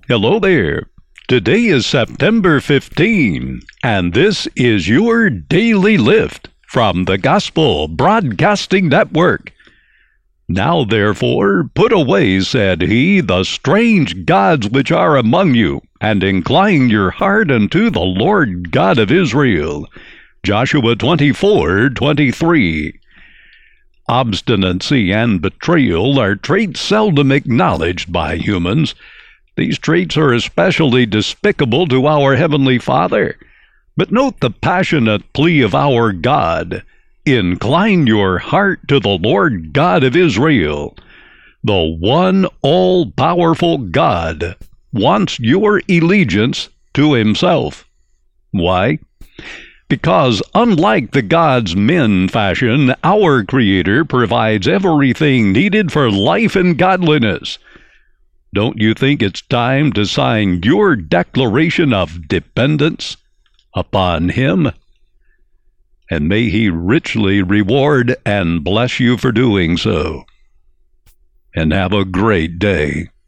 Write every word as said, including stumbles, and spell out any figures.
Hello there. Today is September fifteenth, and this is your Daily Lift from the Gospel Broadcasting Network. Now therefore put away, said he, the strange gods which are among you, and incline your heart unto the Lord God of Israel. Joshua twenty-four twenty-three. Obstinacy and betrayal are traits seldom acknowledged by humans. These traits are especially despicable to our Heavenly Father. But note the passionate plea of our God. Incline your heart to the Lord God of Israel. The one all-powerful God wants your allegiance to Himself. Why? Because unlike the gods men fashion, our Creator provides everything needed for life and godliness. Don't you think it's time to sign your declaration of dependence upon Him? And may He richly reward and bless you for doing so. And have a great day.